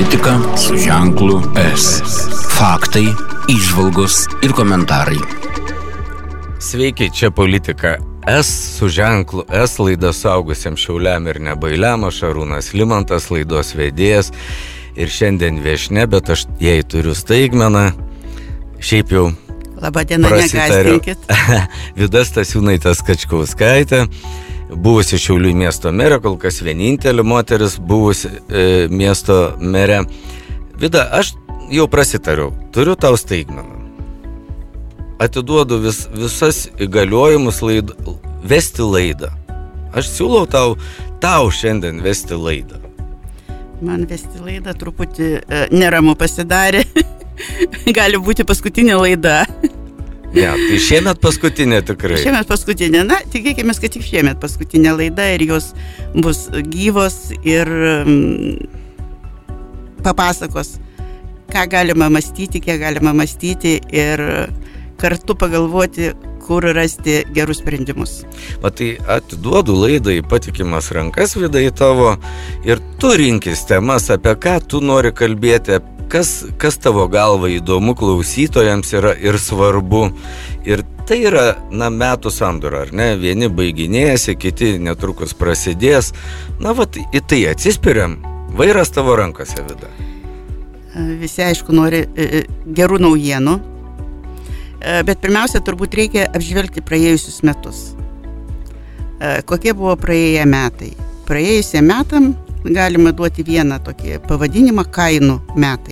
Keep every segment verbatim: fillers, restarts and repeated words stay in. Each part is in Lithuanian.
Politika su ženklu S. Faktai, įžvalgos ir komentarai. Sveiki, čia Politika S su ženklu S, laida suaugusiems šiauliam ir nebailiam, aš Arūnas Limantas, laidos vedėjas ir šiandien viešne, bet aš jai turiu staigmeną. Šiaip jau Labadiena, negąsdinkit. Vida Stasiūnaitė Skačkauskaitė, buvusi Šiaulių miesto merė, kol kas vienintelė moteris buvusi e, miesto merė. Vida, aš jau prasitariau, turiu tau staigmeną. Atiduodu vis, visas įgaliojimus laid, vesti laidą. Aš siūlau tau, tau šiandien vesti laidą. Man vesti laidą truputį e, neramu pasidarė. Gali būti paskutinė laida. Ne, tai šiemet paskutinė tikrai. Šiemet paskutinė. Na, tikėkime, kad tik šiemet paskutinė laida ir jos bus gyvos ir mm, papasakos, ką galima mąstyti, kiek galima mąstyti ir kartu pagalvoti, kur rasti gerus sprendimus. O tai atiduodu laidą į patikimas rankas, Vida, į tavo, ir tu rinkis temas, apie ką tu nori kalbėti, kas, kas tavo galva įdomu klausytojams yra ir svarbu. Ir tai yra, na, metų sandūra, ar ne? Vieni baiginėjasi, kiti netrukus prasidės. Na, vat, į tai atsispiriam. Vairas tavo rankose, Vida. Visi, aišku, nori gerų naujienų. Bet pirmiausia, turbūt reikia apžvelgti praėjusius metus. Kokie buvo praėję metai? Praėjusie metam galima duoti vieną tokį pavadinimą – kainų metai.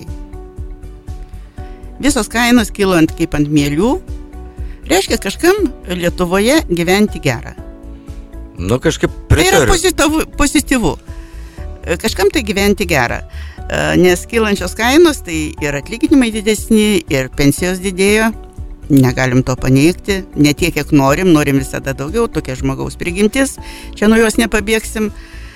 Visos kainos kilo ant, kaip ant mielių. Reiškia, kažkam Lietuvoje gyventi gerą. Nu, kažkaip pritariu. Tai yra pozityvu, pozityvu. Kažkam tai gyventi gerą. Nes kylančios kainos, tai ir atlyginimai didesni, ir pensijos didėjo. Negalim to paneigti, ne tiek, kiek norim, norim visada daugiau, tokia žmogaus prigimtis, čia nuo jos nepabėgsim,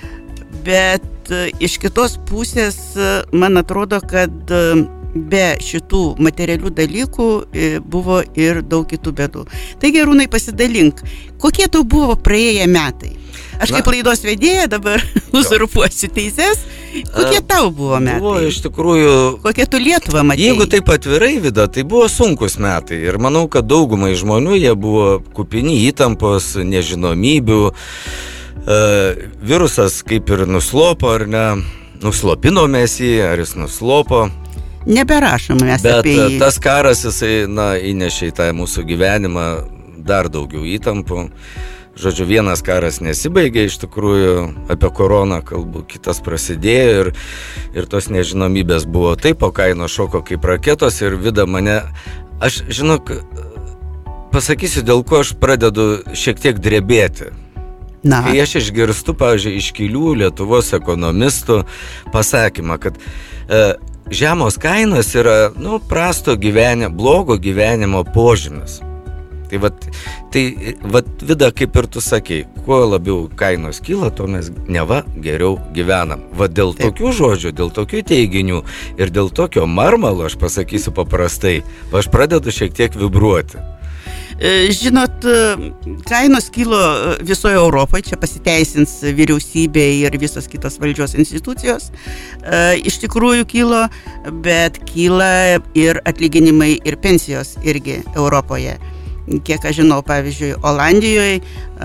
bet iš kitos pusės man atrodo, kad be šitų materialių dalykų buvo ir daug kitų bėdų. Taigi, Arūnai, pasidalink, kokie tau buvo praėję metai? Aš kaip Na, laidos vedėja dabar uzurpuosiu teises. Kokie tau buvo metai? Buvo iš tikrųjų... Kokie tu Lietuvą matėjai? Jeigu taip atvirai, Vida, tai buvo sunkus metai. Ir manau, kad daugumai žmonių jie buvo kupini įtampos, nežinomybių. E, virusas kaip ir nuslopo, ar ne? Nuslopino mes jį, ar jis nuslopo. Neberašom mes Bet apie jį. Bet tas karas, jisai, na, įnešė į tą mūsų gyvenimą dar daugiau įtampų. Žodžiu, vienas karas nesibaigė, iš tikrųjų apie koroną kalbu, kitas prasidėjo ir, ir tos nežinomybės buvo taip, po kaino šoko kaip raketos ir Vida mane, aš žinok, pasakysiu, dėl ko aš pradedu šiek tiek drebėti. Na. Kai aš išgirstu, pavyzdžiui, iškilių Lietuvos ekonomistų pasakymą, kad e, žemos kainos yra, nu, prasto gyvenimo, blogo gyvenimo požymis. Tai vat, tai vat, Vida, kaip ir tu sakei, kuo labiau kainos kyla, to mes neva geriau gyvenam. Vat dėl Taip. Tokių žodžių, dėl tokių teiginių ir dėl tokio marmalo, aš pasakysiu paprastai, aš pradedu šiek tiek vibruoti. Žinot, kainos kilo visoje Europoje, čia pasiteisins vyriausybė ir visos kitos valdžios institucijos. Iš tikrųjų kilo, bet kyla ir atlyginimai ir pensijos irgi Europoje. Kiek aš žinau, pavyzdžiui, Olandijoje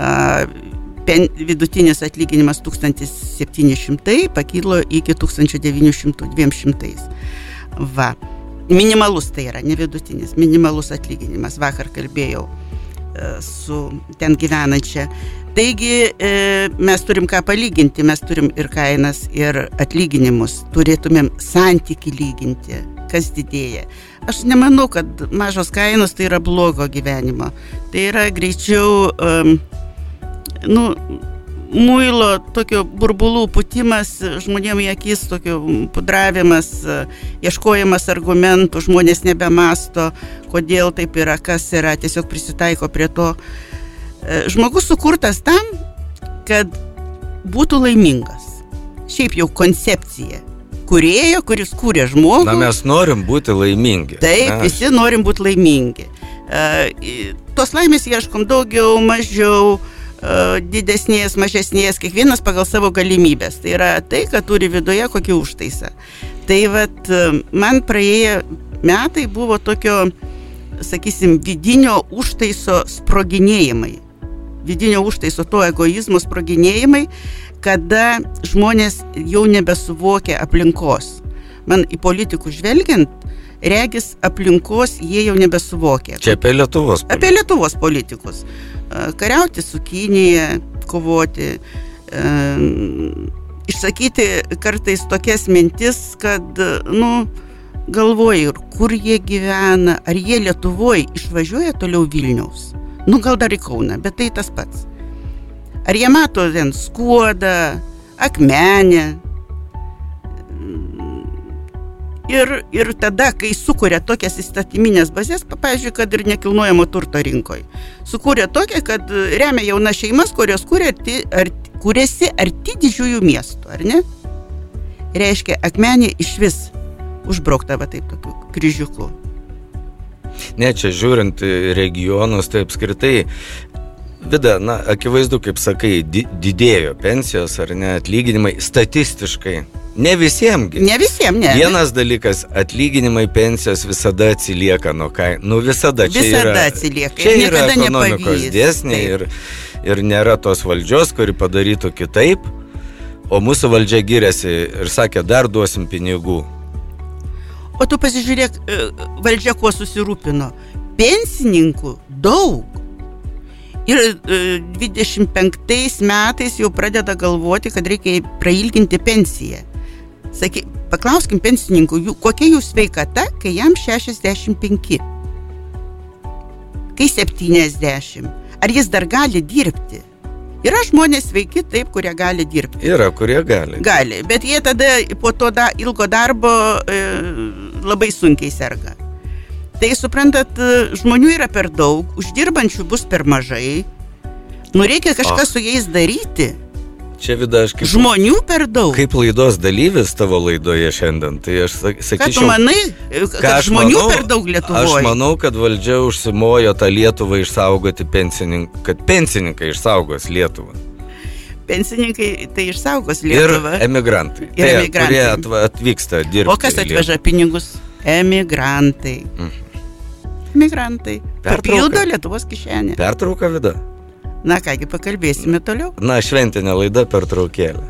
pen, vidutinis atlyginimas tūkstantis septyni šimtai pakilo iki tūkstantis devyni šimtai dviejų. Va. Minimalus tai yra, ne vidutinis, minimalus atlyginimas. Vakar kalbėjau e, su ten gyvenančia. Taigi e, mes turim ką palyginti, mes turim ir kainas, ir atlyginimus. Turėtumėm santykį lyginti, kas didėja. Aš nemanau, kad mažos kainos tai yra blogo gyvenimo. Tai yra greičiau, um, nu, muilo tokio burbulų putimas, žmonėm į akis tokio pudravimas, ieškojimas argumentų, žmonės nebemasto, kodėl taip yra, kas yra, tiesiog prisitaiko prie to. Žmogus sukurtas tam, kad būtų laimingas. Šiaip jau koncepcija. Kūrėjo, kuris kūrė žmogų. Na, mes norim būti laimingi. Taip, Na, visi norim būti laimingi. E, tos laimės ieškom daugiau, mažiau, e, didesnės, mažesnės, kiekvienas pagal savo galimybės. Tai yra tai, kad turi viduje kokį užtaisą. Tai vat, man praėję metai buvo tokio, sakysim, vidinio užtaiso sproginėjimai. Vidinio užtaiso to egoizmo sproginėjimai, kada žmonės jau nebesuvokia aplinkos. Man į politikų žvelgiant, regis aplinkos jie jau nebesuvokia. Čia apie Lietuvos politikus. Apie Lietuvos politikus. Kariauti su Kinija, kovoti, e, išsakyti kartais tokias mintis, kad, nu, galvoji, kur jie gyvena, ar jie Lietuvoje išvažiuoja toliau Vilniaus. Nu, gal dar į Kauną, bet tai tas pats. Ar jie mato ten Skuodą, Akmenę. Ir, ir tada, kai sukuria tokias įstatyminės bazės, pavyzdžiui, kad ir nekilnojamo turto rinkoje, sukuria tokią, kad remia jaunas šeimas, kurios kuria arti, arti, kuriasi arti didžiųjų miestų, ar ne? Reiškia, Akmenė iš vis užbraukta va taip tokiu kryžiuku. Ne, čia žiūrint regionus, tai apskritai, Vida, na, akivaizdu, kaip sakai, di- didėjo pensijos ar ne atlyginimai statistiškai. Ne visiems. Ne visiems, ne. Vienas dalykas, atlyginimai, pensijos visada atsilieka nuo kainų. Nu, visada. Čia Visada yra, atsilieka. Čia yra Niekada ekonomikos nepavys. dėsniai ir, ir nėra tos valdžios, kuri padarytų kitaip. O mūsų valdžia giriasi ir sakė, dar duosim pinigų. O tu pasižiūrėk, valdžia kuo susirūpino. Pensininkų daug. Ir dvidešimt penktais metais jau pradeda galvoti, kad reikia prailginti pensiją. Saky, paklauskim pensininkų, jų, kokia jų sveikata, kai jam šešiasdešimt penki. Kai septyniasdešimt. Ar jis dar gali dirbti? Yra žmonės sveiki taip, kurie gali dirbti. Yra, kurie gali. Gali, bet jie tada po to da, ilgo darbo e, labai sunkiai serga. Tai suprantat, žmonių yra per daug, uždirbančių bus per mažai. Nu reikia kažką oh. su jais daryti. Čia, Vida, aš kaip, Žmonių per daug. kaip laidos dalyvis tavo laidoje šiandien, tai aš sakyčiau... Ką tu manai, kad aš žmonių manau, per daug Lietuvoje? Aš manau, kad valdžia užsimojo tą Lietuvą išsaugoti pensininkai, kad pensininkai išsaugos Lietuvą. Pensininkai tai išsaugos Lietuvą. Ir emigrantai. Ir Tie, emigrantai. kurie atva, atvyksta dirbti. O kas atveža pinigus? Emigrantai. Mhm. Emigrantai. Pertrauka. Papildo Lietuvos kišenę. Pertrauka, Vida. Na kągi, pakalbėsime toliau. Na, šventinė laida pertraukėlė.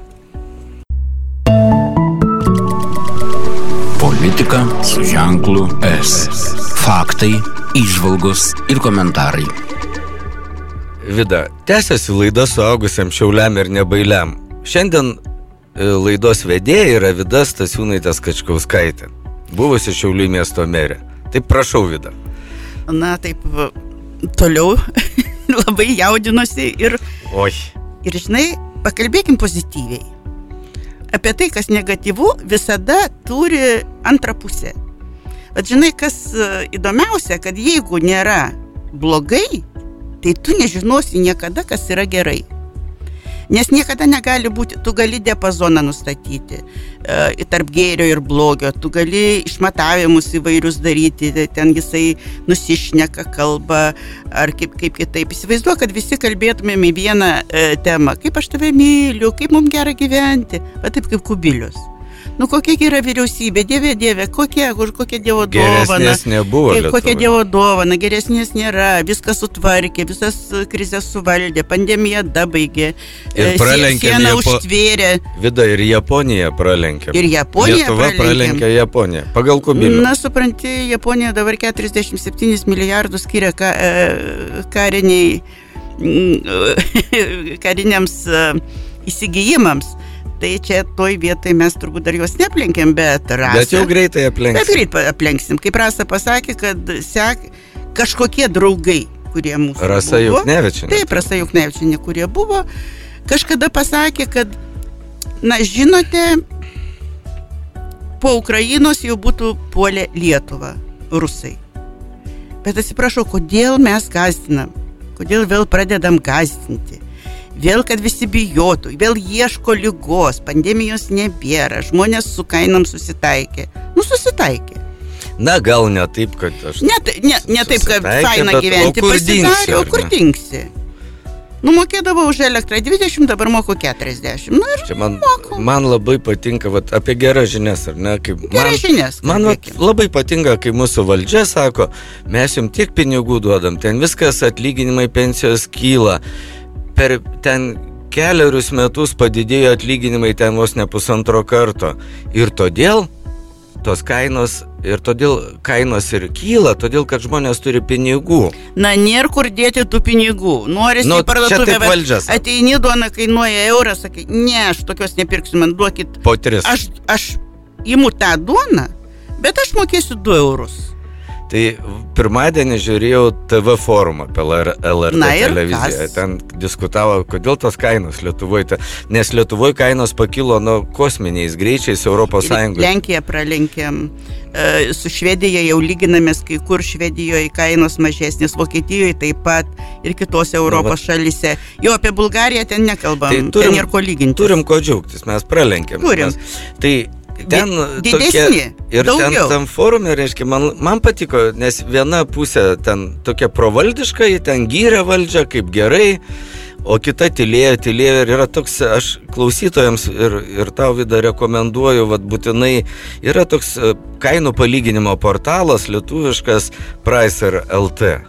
Politika su ženklu S. Faktai, įžvalgos ir komentarai. Vida, tęsiasi laida suaugusiam šiauliam ir nebailiam. Šiandien laidos vedėja yra Vida Stasiūnaitė Skačkauskaitė, buvusi Šiaulių miesto merė. Taip prašau, Vida. Na, taip, toliau labai jaudinuosi ir, Oi. ir, žinai, pakalbėkim pozityviai. Apie tai, kas negatyvu, visada turi antrą pusę. Bet žinai, kas įdomiausia, kad jeigu nėra blogai, tai tu nežinosi niekada, kas yra gerai. Nes niekada negali būti, tu gali diapazoną nustatyti e, tarp gėrio ir blogio, tu gali išmatavimus įvairius daryti, ten jisai nusišneka kalbą ar kaip, kaip kitaip. Įsivaizduoju, kad visi kalbėtumėm į vieną e, temą, kaip aš tave myliu, kaip mums gera gyventi, va taip kaip Kubilius. Nu kokia yra vyriausybė, dieve, dieve, kokia, kokia Dievo dovana. Geresnės nebuvo Lietuvoje. Kokia Dievo dovana, geresnės nėra, viskas sutvarkė, visas krizės suvaldė, pandemija dabaigė, Ir pralenkė sieną Liepo... užtvėrė. Vida, ir Japonija pralenkė. Ir Japonija Lietuva pralenkė. pralenkė Japoniją. Pagal Kubilių. Na, supranti, Japonija dabar keturiasdešimt septynis milijardus skiria ka, e, kariniai, kariniams e, įsigijimams. Tai čia toj vietoj mes turbūt dar juos neplenkėm, bet Rasa... Bet jau greitai aplenksim. Bet greit aplenksim. Kaip Rasa pasakė, kad sek kažkokie draugai, kurie mūsų Rasa buvo. Juknevičienė. Taip, Rasa Juknevičienė, kurie buvo, kažkada pasakė, kad, na, žinote, po Ukrainos jau būtų puolę Lietuvą, rusai. Bet atsiprašau, kodėl mes gąsdinam? Kodėl vėl pradedam gąsdinti? Vėl, kad visi bijotų, vėl ieško ligos, pandemijos nebėra, žmonės su kainam susitaikė. Nu, susitaikė. Na, gal ne taip, kad aš... Ne, ne, ne taip, kad faina gyventi, pasidarė, o kur dingsi? Nu, mokėdavau už elektrą dvidešimt, dabar moku keturiasdešimt. Nu, ir Čia man, moku. man labai patinka, vat, apie geras žinias, ar ne? Kaip Geras man, žinias. Man vat, labai patinka, kai mūsų valdžia sako, mes jums tiek pinigų duodam, ten viskas atlyginimai, pensijos kyla. Per ten keliarius metus padidėjo atlyginimai ten vos ne pusantro karto. Ir todėl tos kainos, ir todėl kainos ir kyla, todėl, kad žmonės turi pinigų. Na, nėra kur dėti tų pinigų. Norisi Nu, į parduotuvę, čia taip valdžia sako. ateini, duona kainuoja eurą, sakai, ne, aš tokios nepirksiu, man duokit. Po tris. Aš, aš imu tą duoną, bet aš mokėsiu du eurus. Tai pirmadienį žiūrėjau T V forumą apie L R T Na ir televiziją. kas? Ten diskutavo, kodėl tos kainos Lietuvoje. Nes Lietuvoje kainos pakilo nuo kosminiais greičiais Europos Sąjungoje. Lenkiją pralenkėm, e, su Švedija jau lyginamės, kai kur Švedijoje kainos mažesnės, Vokietijoje taip pat ir kitose Europos va. šalyse. Jau apie Bulgariją ten nekalbam, Tai turim- ten ir ko lyginti. Turim ko džiaugtis, mes pralenkėm. Turim. Mes, tai ten Di- tokie, didesni, ir daugiau. ten tam forume, reiškia, man, man patiko, nes viena pusė ten tokia provaldiška, ji ten gyrė valdžią, kaip gerai, o kita tylėjo, tylėjo ir yra toks, aš klausytojams ir, ir tau Vida rekomenduoju, vat būtinai, yra toks e, kainų palyginimo portalas lietuviškas Pricer L T.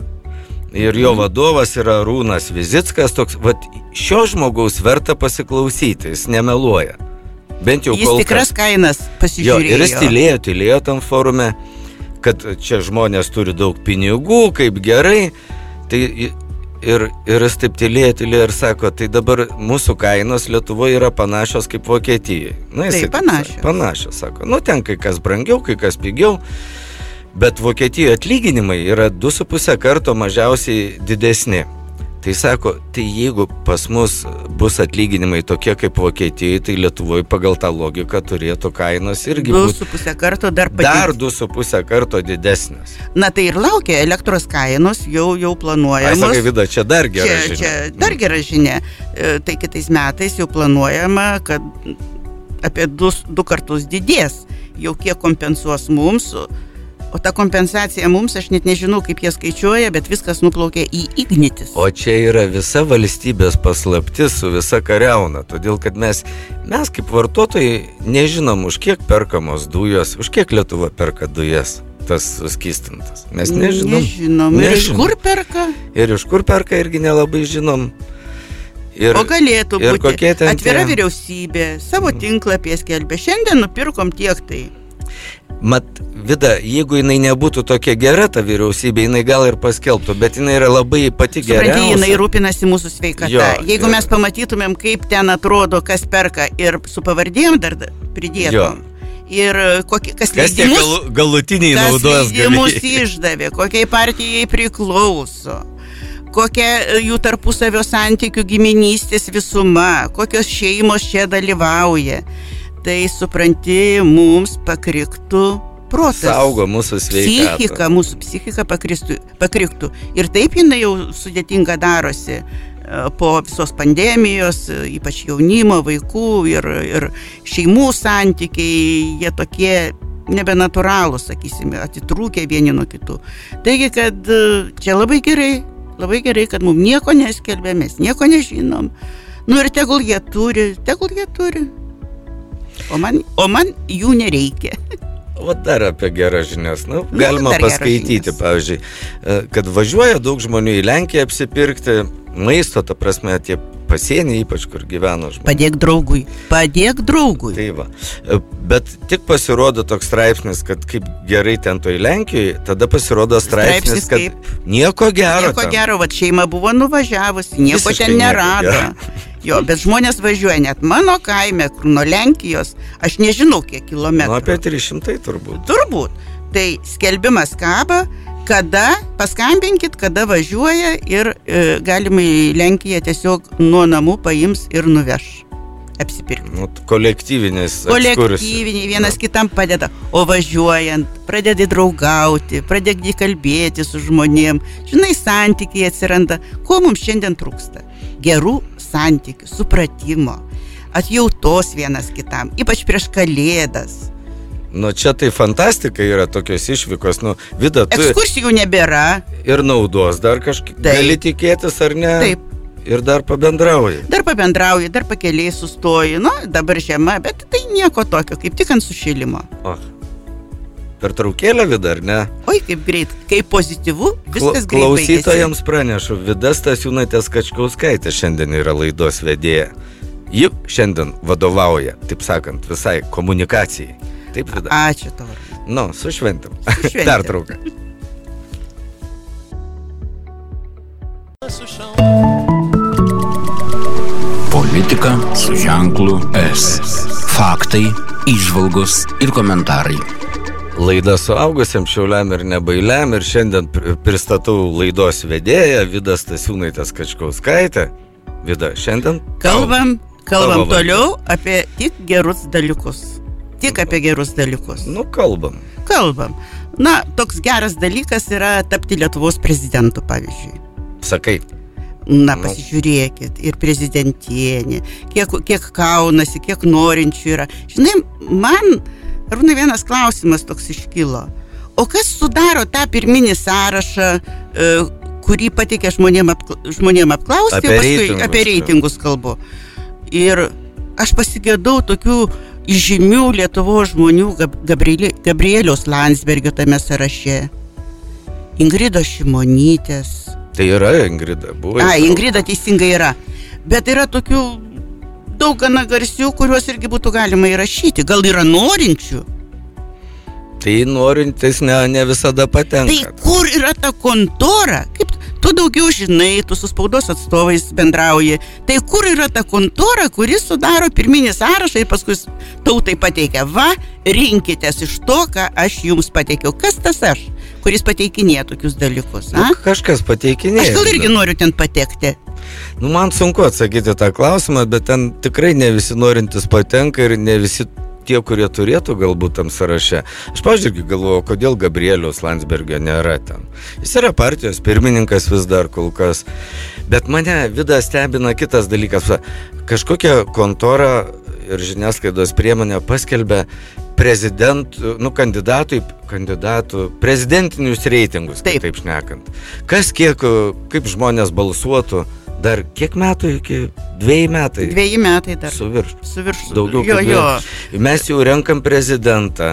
Ir jo vadovas yra Rūnas Vizickas, toks, vat šio žmogaus verta pasiklausyti, jis nemeluoja. Bent jau Jis kol tikras kas. kainas Jo, pasižiūrėjo. ir jis tylėjo, tylėjo tam forume, kad čia žmonės turi daug pinigų, kaip gerai. Tai i- ir, ir jis taip tylėjo, tylėjo ir sako, tai dabar mūsų kainos Lietuvoje yra panašios kaip Vokietijai. Na, jisai Taip, taip panašios. sako, Panašios, sako. Nu, ten kai kas brangiau, kai kas pigiau. Bet Vokietijoje atlyginimai yra du su pusę karto mažiausiai didesni. Tai sako, tai jeigu pas mus bus atlyginimai tokie kaip Vokietijoje, tai Lietuvoje pagal tą logiką turėtų kainos irgi Du būti su pusę karto dar dar padidės. du su pusę karto didesnės. Na tai ir laukia, elektros kainos jau, jau Ai, planuojamos. sakai, Vida, čia dar gera čia, žinia. čia dar gera žinia. E, Tai kitais metais jau planuojama, kad apie du, du kartus didės. Jau kiek kompensuos mums. O ta kompensacija mums, aš net nežinau, kaip jie skaičiuoja, bet viskas nuplaukia į Ignitis. O čia yra visa valstybės paslaptis su visa kariauna, todėl kad mes, mes kaip vartotojai nežinom, už kiek perkamos dujos, už kiek Lietuva perka dujas, tas suskystintas. Mes nežinom. Nežinom. Ir iš kur perka? Ir iš kur perka irgi nelabai žinom. Ir, O galėtų ir būti kokie ten atvira tie- vyriausybė, savo tinklapyje skelbė. Šiandien nupirkom tiek tai. Mat, Vida, jeigu jinai nebūtų tokia gera, ta vyriausybė, jinai gal ir paskelbtų, bet jinai yra labai pati Supranti, geriausia. jinai rūpinasi mūsų sveikata. Jo, Jeigu ir- mes pamatytumėm, kaip ten atrodo, kas perka ir su pavardėm dar pridėtum. Jo. Ir kokie, kas, Kas tie leidimus, galu, galutiniai kas naudos leidimus gavėjai? išdavė, kokiai partijai priklauso, kokia jų tarpusavio santykių giminystės visuma, kokios šeimos čia dalyvauja. Tai supranti, mums pakriktų protas. Saugo mūsų sveikatą. Psichika, mūsų psichika pakristų, pakriktų. Ir taip jinai jau sudėtinga darosi e, po visos pandemijos, e, ypač jaunimo, vaikų ir, ir šeimų santykiai, jie tokie nebenatūralūs, sakysime, atitrūkę vieni nuo kitų. Taigi, kad e, čia labai gerai, labai gerai, kad mums nieko neskelbė, mes nieko nežinom. Nu ir tegul jie turi, tegul jie turi. O man, o man jų nereikia. O dar apie geras žinias. Nu, Nu, galima dar geras paskaityti, žinias. pavyzdžiui, e, kad važiuoja daug žmonių į Lenkiją apsipirkti maisto, ta prasme, tie pasienį, ypač kur gyveno žmonės. Padėk draugui, padėk draugui. Tai va. E, Bet tik pasirodo toks straipsnis, kad kaip gerai ten toj Lenkijoje, tada pasirodo straipsnis, Straipsnis kad kaip? nieko gero. Nieko ten. gero, va šeima buvo nuvažiavusi, nieko Visiškai ten nieko nerado. gero. Jo, bet žmonės važiuoja net mano kaime, kur nuo Lenkijos, aš nežinau kiek Nu, kilometrų. apie trys šimtai turbūt. Turbūt. Tai skelbimas kaba, kada, paskambinkit, kada važiuoja ir e, galima į Lenkiją tiesiog nuo namų paims ir nuveš apsipirkti. Nu, kolektyvinis Kolektyviniai vienas kitam padeda, o važiuojant pradedi draugauti, pradedi kalbėti su žmonėm, žinai, santykiai atsiranda. Ko mums šiandien trūksta? Gerų santykių, supratimo, atjautos vienas kitam, ypač prieš Kalėdas. Nu, čia tai fantastika yra tokios išvykos. Nu, Vida, tu Ekskursijų nebėra. ir naudos dar kažkaip Taip. gali tikėtis, ar ne? Taip, Ir dar pabendrauji. Dar pabendrauji, dar pakeliai sustoji. Nu, dabar žiema, bet tai nieko tokio, kaip tik ant sušilimo. O, per traukėlę, Vida, ar ne? Oi, kaip greit, kaip pozityvu, viskas greit baigėsi. Klausytojams pranešu, Vida Stasiūnaitė Skačkauskaitė šiandien yra laidos vedėja. Ji šiandien vadovauja, taip sakant, visai komunikacijai. Taip, Vida? Ačiū tau. Nu, su šventėm. Su šventėm. Dar trauka. Politika su ženklu S. Faktai, įžvalgos ir komentarai. Laida suaugusiam, šiauliam ir nebailiam ir šiandien pristatau laidos vedėją Vida Stasiūnaitė Skačkauskaitė. Vida, šiandien Kalbam, kalbam Tavo toliau apie tik gerus dalykus. Tik apie gerus dalykus. Nu, kalbam. Kalbam. Na, toks geras dalykas yra tapti Lietuvos prezidentu, pavyzdžiui. Sakai. Na, Nu. pasižiūrėkit, ir prezidentienė, kiek, kiek kaunasi, kiek norinčių yra. Žinai, man, Arūnai, vienas klausimas toks iškilo. O kas sudaro tą pirminį sąrašą, e, kurį pateikė žmonėm, apkla, žmonėm apklausti, Apie paskui reitingus, apie čia. reitingus kalbu. Ir aš pasigėdau tokių žymių Lietuvos žmonių, Gab- Gabrielė- Gabrieliaus Landsbergio tame sąraše, Ingridos Šimonytės. Tai yra Ingrida. Buvo A, įtraukta. Ingrida teisingai yra. Bet yra tokių daug gana garsių, kuriuos irgi būtų galima įrašyti. Gal yra norinčių? Tai norintis ne, ne visada patenka. Tai kur yra ta kontora? Kaip tu daugiau žinai, tu su spaudos atstovais bendrauji. Tai kur yra ta kontora, kuris sudaro pirminį sąrašą ir paskui tautai pateikia. Va, rinkitės iš to, ką aš jums pateikiau. Kas tas aš, kuris pateikinėja tokius dalykus? Nu, A? kažkas pateikinėja. Aš gal irgi Vida. noriu ten patekti. Nu, man sunku atsakyti tą klausimą, bet ten tikrai ne visi norintys patenka ir ne visi tie, kurie turėtų galbūt tam sąraše. Aš, pavyzdžiui, galvoju, kodėl Gabrieliaus Landsbergio nėra ten. Jis yra partijos pirmininkas vis dar kol kas. Bet mane, Vida, stebina kitas dalykas. Va, kažkokia kontora ir žiniasklaidos priemonė paskelbė prezidentų, nu, kandidatų, kandidatų, prezidentinius reitingus, Taip. taip šnekant. Kas kiek, kaip žmonės balsuotų, dar kiek metų iki dviejų metai? Dviejį metai dar. Su virš. Su viršų. Daugiau Jo, kaip jo. dviejų. Mes jau renkam prezidentą.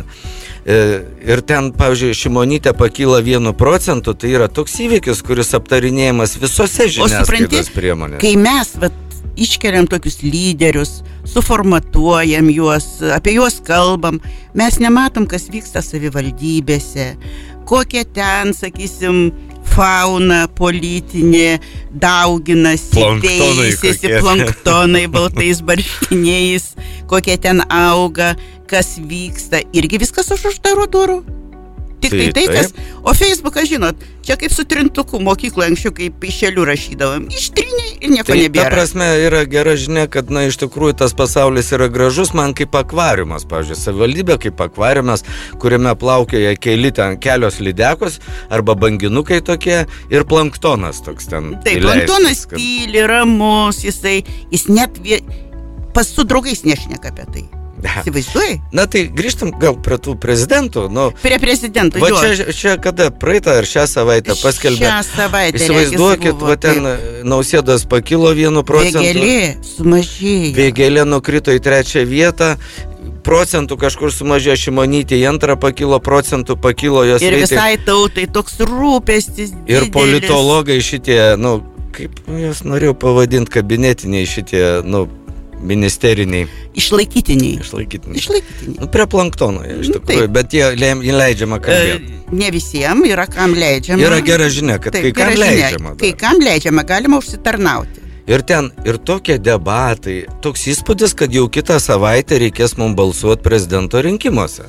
E, Ir ten, pavyzdžiui, Šimonytė pakyla vienu procentu, tai yra toks įvykis, kuris aptarinėjamas visose žiniasklaidos priemonėse. Kai mes vat, iškeliam tokius lyderius, suformatuojam juos, apie juos kalbam, mes nematom, kas vyksta savivaldybėse, kokie ten, sakysim, fauna politinė dauginasi, Planktonai teisėsi, kokie. planktonai baltais barškiniais, kokie ten auga, kas vyksta, irgi viskas už uždarų durų. Tik tai Tai tai, kas... taip. O Facebooką, žinot, čia kaip su trintuku mokykloje anksčiau, kaip išėlių rašydavom. Ištrinė ir nieko Tai ta nebėra. prasme yra gera žinia, kad, na, iš tikrųjų tas pasaulis yra gražus, man kaip akvariumas, pavyzdžiui, savivaldybė kaip akvariumas, kuriame plaukioja keli ten kelios lydekos arba banginukai tokie ir planktonas toks ten. Taip, įleistas, planktonas kad- tyli, ramus, jisai, jis net vie, pas su draugais nešneka apie tai. Įsivaizduoji? Na tai grįžtam gal prie tų prezidentų, nu, Prie prezidento. va jo. čia, čia kada praeitą ar šią savaitę paskelbė. Šią savaitę. Įsivaizduokit, regis, buvo, va ten taip. Nausėdas pakilo vienu procentu. Vėgėlė sumažėjo. Vėgėlė nukrito į trečią vietą, procentų kažkur sumažėjo, Šimonytė į antrą pakilo, procentų pakilo jos Ir reitingai. visai tautai toks rūpestis. Ir didelis. politologai šitie, nu, kaip juos norėjau pavadinti, kabinetiniai šitie, nu, ministeriniai, Išlaikytiniai. išlaikytiniai. Išlaikytiniai. Nu, prie planktono, jie iš Nu, tikrųjų, taip. bet jie leim- jie leidžiama E, kalbėti. ne visiems, yra kam leidžiama. Yra gera žinia, kad kai kam gera žinia. leidžiama. Kai dar. kam leidžiama, galima užsitarnauti. Ir ten, ir tokie debatai, toks įspūdis, kad jau kitą savaitę reikės mums balsuoti prezidento rinkimuose.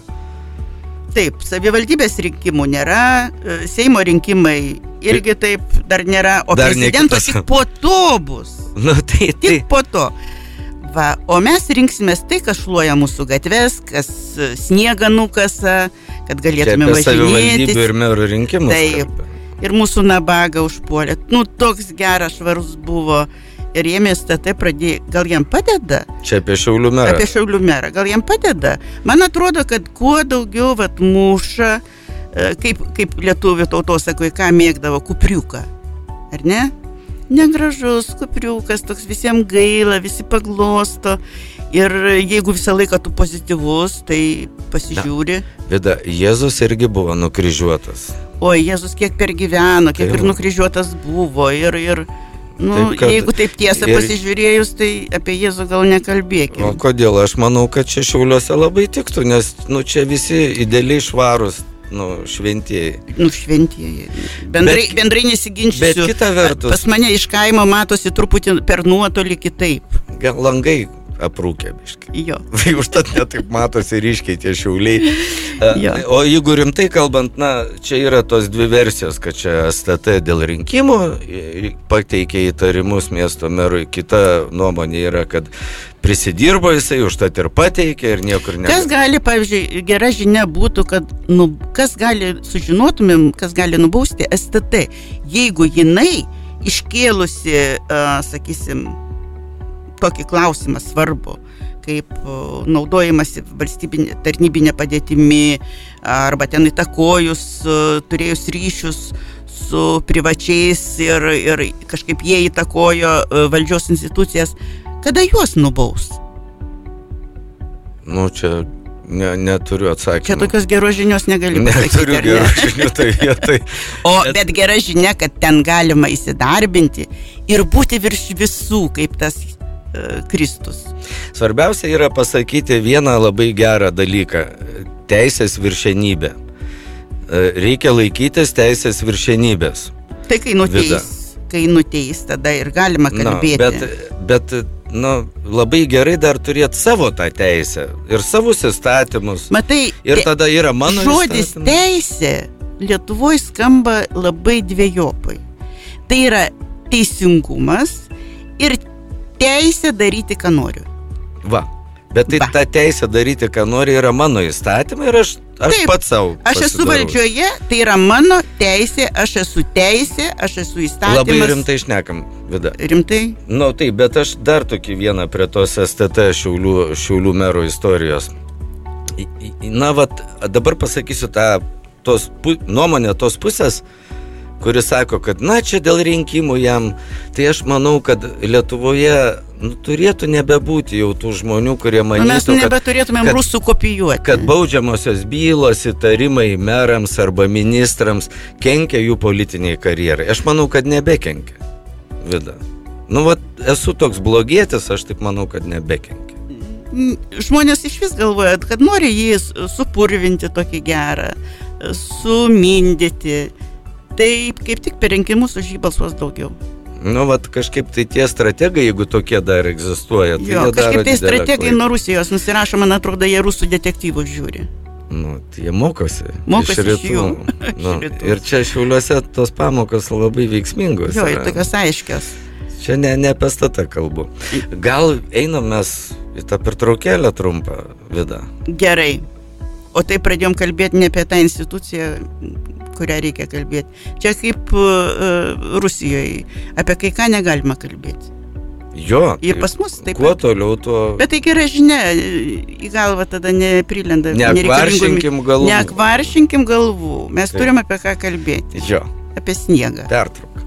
Taip, savivaldybės rinkimų nėra, e, Seimo rinkimai irgi taip dar nėra, o Dar ne prezidento kitas. tik po to bus. Nu, tai, tai, Tik po to. Va, o mes rinksimės tai, kas šluoja mūsų gatves, kas e, sniegą nukasa, kad čia galėtume apie savivaldybių važinėtis. ir merų rinkimus. Taip. kalba. Ir mūsų nabagą užpuolė. Nu, toks geras švarus buvo. Ir jie miestate pradėjo, gal jam padeda? Čia apie Šiaulių merą. Apie Šiaulių merą, gal jam padeda? Man atrodo, kad kuo daugiau vat muša, e, kaip, kaip lietuvių tautosakoj, ką mėgdavo, kupriuką. Ar ne? Negražus, kupriukas, toks visiems gaila, visi paglosto. Ir jeigu visą laiką tu pozityvus, tai pasižiūri. Na, Vida, Jėzus irgi buvo nukryžiuotas. O, Jėzus kiek pergyveno, kiek Tai ir va. nukryžiuotas buvo. Ir, ir nu, Taip, kad- jeigu taip tiesą ir- pasižiūrėjus, tai apie Jėzų gal nekalbėkime. O kodėl? Aš manau, kad čia Šiauliuose labai tiktų, nes nu, čia visi idealiai švarus, nu, šventieji. Nu, šventieji. Bendrai, Bet- bendrai nesiginčysiu. bet kita vertus- Pas mane iš kaimo matosi truputį per nuotolį kitaip. Gal langai aprūkė biškai. Jo. Tai užtat netaip matosi ryškiai tie Šiauliai. Jo. O jeigu rimtai kalbant, na, čia yra tos dvi versijos, kad čia S T T dėl rinkimų i- pateikė įtarimus miesto merui. Kita nuomonė yra, kad prisidirbo jisai, užtat ir pateikė ir niekur ne. Kas gali, pavyzdžiui, gera žinia būtų, kad, nu, kas gali, sužinotumėm, kas gali nubausti S T T, jeigu jinai iškėlusi, uh, sakysim, tokį klausimą svarbu, kaip uh, naudojimasi valstybinė tarnybinė padėtimi, arba ten įtakojus, uh, turėjus ryšius su privačiais ir, ir kažkaip jie įtakojo uh, valdžios institucijas, kada juos nubaus? Nu, čia ne, neturiu atsakymą. Čia tokios geros žinios negaliu pasakyti. Neturiu ar ne? gerų žinių tai vietai. O, bet gera žinia, kad ten galima įsidarbinti ir būti virš visų, kaip tas uh, Kristus. Svarbiausia yra pasakyti vieną labai gerą dalyką – teisės viršenybė. E, Reikia laikytis teisės viršenybės. Tai kai nuteis, kai nuteis, tada ir galima kalbėti. Na, bet, bet nu, labai gerai dar turėti savo tą teisę ir savus įstatymus. Matai, Ir te- tada yra mano žodis įstatymas. teisė Lietuvoje skamba labai dvejopai. Tai yra teisingumas ir teisė daryti, ką noriu. Va. Bet tai Va. ta teisė daryti, ką nori, yra mano įstatymai ir aš, aš Taip, pats savo Aš esu pasidarau. valdžioje, tai yra mano teisė, aš esu teisė, aš esu įstatymas. Labai rimtai šnekam, Vida. Rimtai? Nu taip, bet aš dar tokį vieną prie tos S T T Šiaulių, Šiaulių mero istorijos. I- i- Na, vat, dabar pasakysiu tą tos pu, nuomonę tos pusės, kuris sako, kad na, čia dėl rinkimų jam. Tai aš manau, kad Lietuvoje nu, turėtų nebebūti jau tų žmonių, kurie O mes manytų, kad, nebeturėtumėm kad- rusų kopijuoti. kad baudžiamosios bylos, įtarimai merams arba ministrams kenkia jų politiniai karjerai. Aš manau, kad nebekenkia. Vida. Nu, vat, esu toks blogietis, aš taip manau, kad nebekenkia. Žmonės iš vis galvoja, kad nori jį supurvinti tokį gerą, sumindyti. Tai kaip tik per rinkimus už jį balsuos daugiau. Nu, vat, kažkaip tai tie strategai, jeigu tokie dar egzistuoja, tai Jo, jie daro kažkaip tai didelę strategai klaidą. nuo Rusijos nusirašo, man atrodo, jie rusų detektyvus žiūri. Nu, tai jie mokosi. Mokosi iš rytų. jų. Nu, Iš rytų. ir čia Šiauliuose tos pamokos labai veiksmingos. Jo, ir yra. tokios aiškios. Čia ne, ne apie statą kalbu. Gal einam mes į tą pertraukėlę trumpą, Vida? Gerai. O tai pradėjom kalbėti ne apie tą instituciją, kurią reikia kalbėti. Čia kaip uh, Rusijoje, apie kai ką negalima kalbėti. Jo. Ir pas mus taip Kuo pat. toliau, tuo... Bet tai gera žinia, į galvą tada neprilenda. Neakvaršinkim galvų. Neakvaršinkim galvų. Mes Taip. turim apie ką kalbėti. Jo. Apie sniegą. Pertrauka.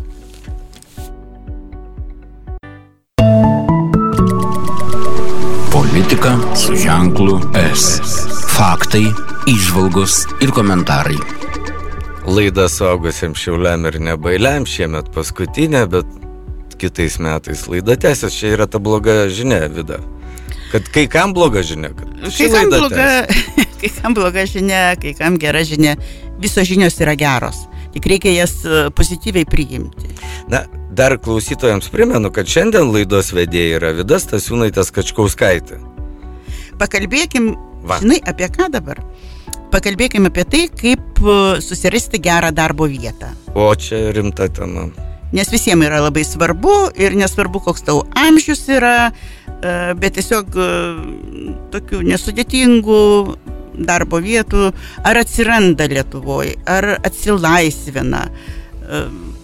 Politika su ženklu S. Faktai, įžvalgos ir komentarai. Laida suaugusiems Šiauliam ir nebailiam, šiemet paskutinė, bet kitais metais laida tęsis. Čia yra ta bloga žinia, Vida. Kad kai kam bloga žinia, kad ši Kai kam, laida bloga, tęsis. kai kam bloga žinia, kai kam gera žinia. Visos žinios yra geros. Tik reikia jas e, pozityviai priimti. Na, dar klausytojams primenu, kad šiandien laidos vedėja yra Vida Stasiūnaitė Skačkauskaitė. Pakalbėkim, Va. žinai, apie ką dabar? Pakalbėkim apie tai, kaip e, susirasti gerą darbo vietą. O čia rimta tema. Nes visiems yra labai svarbu ir nesvarbu, koks tau amžius yra, e, bet tiesiog e, tokių nesudėtingų darbo vietų ar atsiranda Lietuvoje, ar atsilaisvina. E,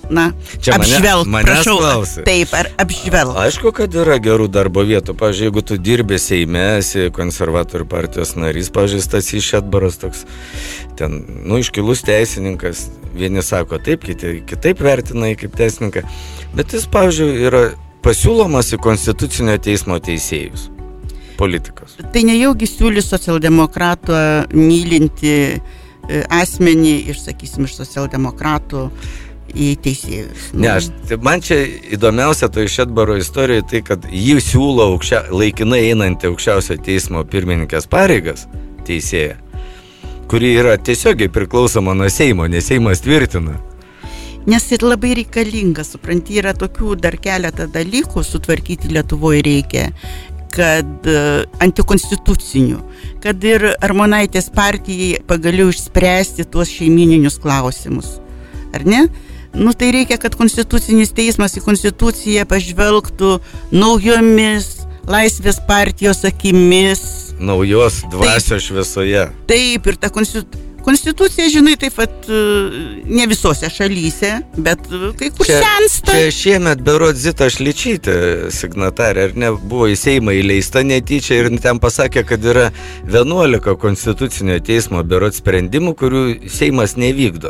na, Čia mane- apžvelg, manęs prašau. klausi. Taip, ar apžvelg. Aišku, kad yra gerų darbo vietų. Pavyzdžiui, jeigu tu dirbi Seime, esi konservatorių partijos narys, pavyzdžiui, Stasys Šedbaras toks, ten, nu, iškilus teisininkas, vieni sako taip, kiti kitaip vertina jį kaip teisininką, bet jis, pavyzdžiui, yra pasiūlomas į Konstitucinio teismo teisėjus, politikas. Tai nejaugi siūlys socialdemokratą mylinti e, asmenį, išsakysim, iš socialdemokratų į teisėjus. Nu, Ne, aš, tai man čia įdomiausia to iš Šedbaro istorijoje tai, kad jį siūlo aukščia, laikinai einantį aukščiausio teismo pirmininkės pareigas teisėja, kuri yra tiesiogiai priklausoma nuo Seimo, nes Seimas tvirtina. Nes ir labai reikalinga, supranti, yra tokių dar keletą dalykų sutvarkyti Lietuvoje reikia, kad e, antikonstitucinių, kad ir Armonaitės partijai pagaliau išspręsti tuos šeimininius klausimus. Ar ne? Nu tai reikia, kad Konstitucinis teismas į Konstituciją pažvelgtų naujomis Laisvės partijos akimis. Naujos dvasios šviesoje. Taip, ir ta konstitu... konstitucija, žinai, taip pat e, ne visose šalyse, bet e, kai kur sensta. Čia šiemet berods Zita Šličytė signatarė, ar ne, buvo į Seimą įleista netyčia ir ten pasakė, kad yra vienuolika Konstitucinio teismo berods sprendimų, kurių Seimas nevykdo.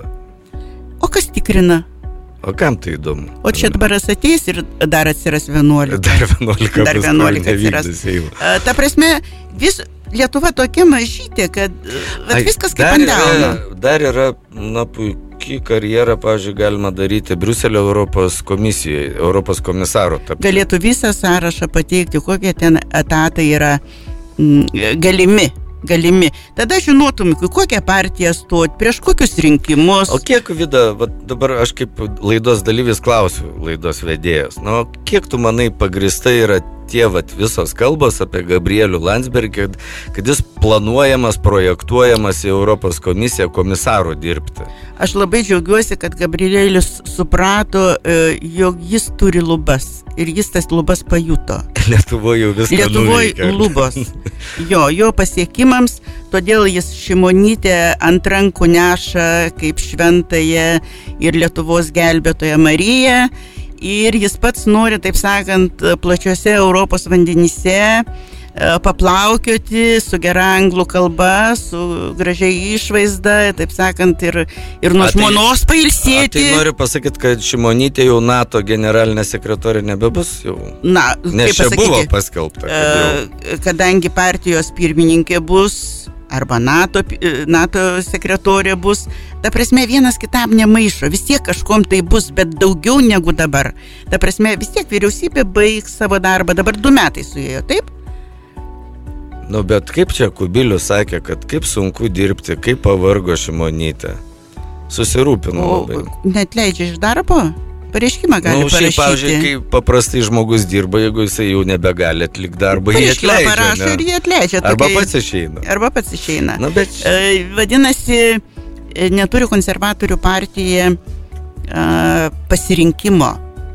O kas tikrina? O kam tai įdomu? O čia dabar ateis ir dar atsiras vienuolika. Dar vienuolika Dar bus, vienuolika kol nevykdys atsiras. Seimo. A, Ta prasme, vis Lietuva tokia mažytė, kad vat, Ai, viskas kaip dar ant delno. yra- Dar yra, na, puikiai karjerą, pavyzdžiui, galima daryti Briuselio Europos komisijoje, Europos komisaro tapti. Galėtų visą sąrašą pateikti, kokie ten etatai yra mm, galimi. galimi. Tada žinotum, kokią partiją stoti, prieš kokius rinkimus. O kiek, Vida, va, dabar aš kaip laidos dalyvis klausiu, laidos vedėjas, nu, kiek tu manai pagristai yra tie vat, visos kalbos apie Gabrielių Landsbergį, kad, kad jis planuojamas, projektuojamas į Europos komisiją komisaru dirbti? Aš labai džiaugiuosi, kad Gabrielius suprato, e, jog jis turi lubas ir jis tas lubas pajuto. Lietuvoje jau viską Lietuvoje nuveikė. lubos. Jo, jo pasiekimams, todėl jis Šimonytę ant rankų neša kaip šventąją ir Lietuvos gelbėtoją Mariją. Ir jis pats nori, taip sakant, plačiuose Europos vandenyse e, paplaukioti su gera anglų kalba, su gražiai išvaizda, taip sakant, ir, ir nuo A, tai- žmonos A, pailsėti. tai noriu pasakyti, kad Šimonytė jau NATO generalinė sekretorė nebebus jau. Na, Nes kaip čia buvo pasakyti, paskelbta. Kad jau. e, kadangi partijos pirmininkė bus, arba NATO, pi- NATO sekretorė bus, ta prasme vienas kitam nemaišo, vis tiek kažkom tai bus, bet daugiau negu dabar. Ta prasme vis tiek vyriausybė baigs savo darbą, dabar du metai suėjo, taip? Nu, bet kaip čia Kubilius sakė, kad kaip sunku dirbti, kaip pavargo Šimonytė. Susirūpino O labai. net leidžia iš darbo? Pareiškimą gali Na, nu, šiaip, pavyzdžiui, parašyti. kai paprastai žmogus dirba, jeigu jisai jau nebegali atlikti darbą, jį Pareiškimą atleidžia. parašo ne? ir jį atleidžia. Arba tokiai- pats išeina. Arba pats išeina. Na, bet E, Vadinasi, e, neturi konservatorių partija e, pasirinkimo.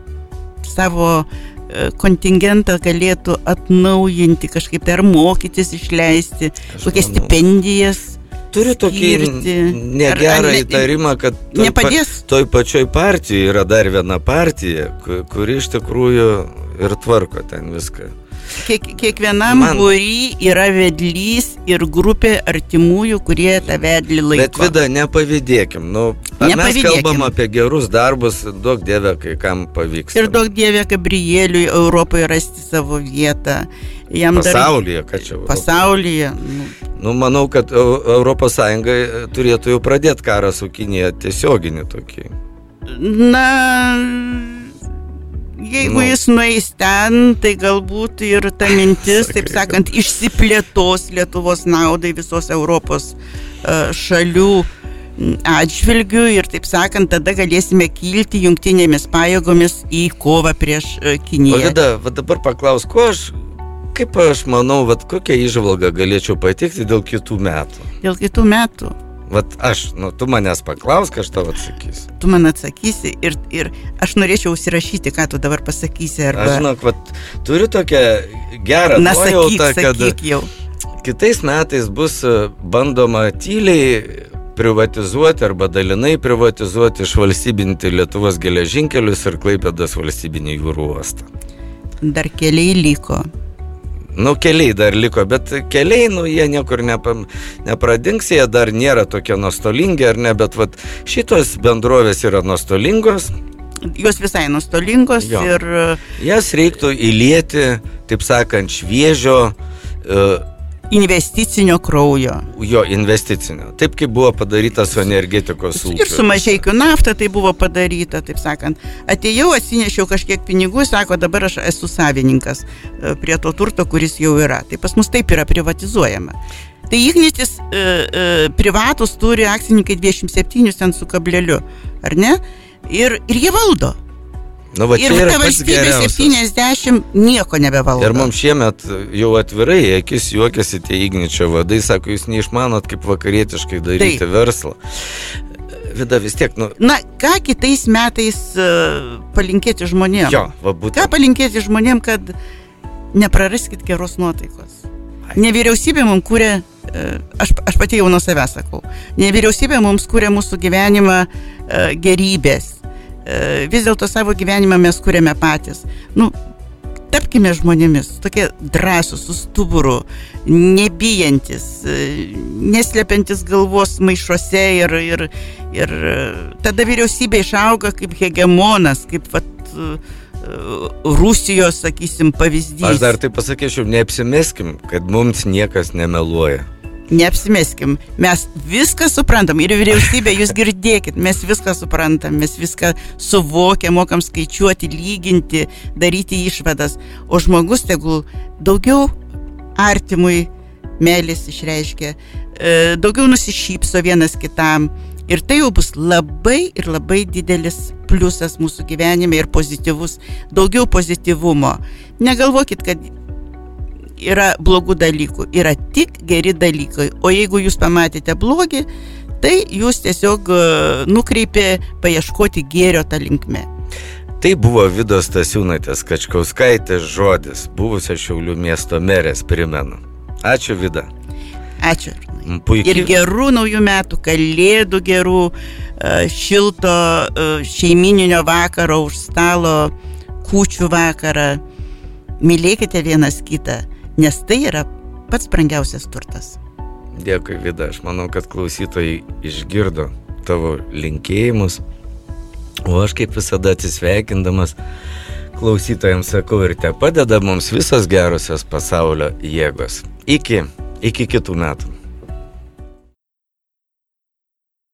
Savo e, kontingentą galėtų atnaujinti kažkaip, tai ar mokytis, išleisti, Aš kokias manau. stipendijas. turiu tokį skirti. negerą Ar- ar ne- įtarimą, kad toj, Nepadės? pa, toj pačioj partijoje yra dar viena partija, ku- kuri iš tikrųjų ir tvarko ten viską. Kiek, kiekvienam Man- būry yra vedlys ir grupė artimųjų, kurie tą vedlį laiko. Bet Vida, nepavydėkim. Nu, ar mes Nepavydėkim. kalbam apie gerus darbus, daug dieve, kai kam pavyks. Ir daug dievė Gabrieliui Europoje rasti savo vietą. Jam Pasaulyje, ką čia? Dar, pasaulyje. Nu, Nu, manau, kad Eu- Europos Sąjunga turėtų jau pradėti karą su Kinija tiesioginį tokį. Na, jeigu Nu. jis nueis ten, tai galbūt ir ta mintis, Sakai, taip sakant, išsiplėtos Lietuvos naudai visos Europos e, šalių atžvilgių ir, taip sakant, tada galėsime kilti jungtinėmis pajėgomis į kovą prieš e, O Kiniją. Vida, va dabar paklaus, ko aš, kaip aš manau, va kokią įžvalgą galėčiau pateikti dėl kitų metų. Dėl kitų metų Vat aš, nu, tu manęs paklaus, ką aš tau atsakysiu. tu man atsakysi ir, ir aš norėčiau užsirašyti, ką tu dabar pasakysi. Arba... Aš žinok, vat turiu tokią gerą Na, sakyk, nuojautą, kad sakyk jau. kitais metais bus e, bandoma tyliai privatizuoti arba dalinai privatizuoti, išvalstybinti Lietuvos geležinkelius ir Klaipėdos valstybinį jūrų uostą. Dar keliai liko. Nu, keliai dar liko, bet keliai, nu, jie niekur nepa, nepradings, jie dar nėra tokie nuostolingi, ar ne, bet vat, šitos bendrovės yra nuostolingos. Jos visai nuostolingos Jo. ir... Jas reiktų įlieti, taip sakant, šviežio, uh, investicinio kraujo. jo investicinio. Taip kaip buvo padaryta su energetikos ūkiu. Ir su Mažeikių nafta tai buvo padaryta, taip sakant. Atėjau, atsinešiau kažkiek pinigų, sako, dabar aš esu savininkas prie to turto, kuris jau yra. Tai pas mus taip yra privatizuojama. Tai Ignitis e, e, privatus turi akcininkai dvidešimt septyni ten su kableliu, ar ne? Ir, ir jie valdo. Nu, va, Ir ta valstybė septyniasdešimt nieko nebevaldo. Ir mums šiemet jau atvirai akis juokiasi tie Igničio vadai, sako, jūs neišmanot, kaip vakarietiškai daryti Taip. verslą. Vida, vis tiek, nu... Na, ką kitais metais uh, palinkėti žmonėm? Jo, va būtent. Ką palinkėti žmonėm, kad nepraraskit geros nuotaikos? Nevyriausybė mums kūrė, aš, aš pati jau nuo savęs sakau, nevyriausybė mums kūrė mūsų gyvenimą gerybės. Vis dėlto savo gyvenimą mes kūrėme patys. Nu, tapkime žmonėmis, tokie drąsūs, su stuburu, nebijantis, neslepiantis galvos maišuose ir, ir, ir tada vyriausybė išauga kaip hegemonas, kaip vat, Rusijos, sakysim, pavyzdys. Aš dar tai pasakyčiau, neapsimeskim, kad mums niekas nemeluoja. Neapsimeskim, mes viską suprantam ir vyriausybė, jūs girdėkit, mes viską suprantam, mes viską suvokiam, mokam skaičiuoti, lyginti, daryti išvadas, o žmogus tegul daugiau artimui meilės išreiškia, daugiau nusišypso vienas kitam. Ir tai jau bus labai ir labai didelis pliusas mūsų gyvenime ir pozityvus, daugiau pozityvumo. Negalvokit, kad yra blogų dalykų, yra tik geri dalykai. O jeigu jūs pamatėte blogį, tai jūs tiesiog nukreipė paieškoti gėrio tą linkmę. Tai buvo Vidos Stasiūnaitės Kačkauskaitės žodis, buvusio Šiaulių miesto merės, primenu. Ačiū, Vida. Ačiū. Puikiai. Ir gerų naujų metų, kalėdų gerų, šilto šeimininio vakaro už stalo, kūčių vakarą. Mylėkite vienas kitą, nes tai yra pats brangiausias turtas. Dėkui, Vida, aš manau, kad klausytojai išgirdo tavo linkėjimus, o aš kaip visada atsisveikindamas klausytojams sakau ir te padeda mums visos gerosios pasaulio jėgos. Iki, iki kitų metų.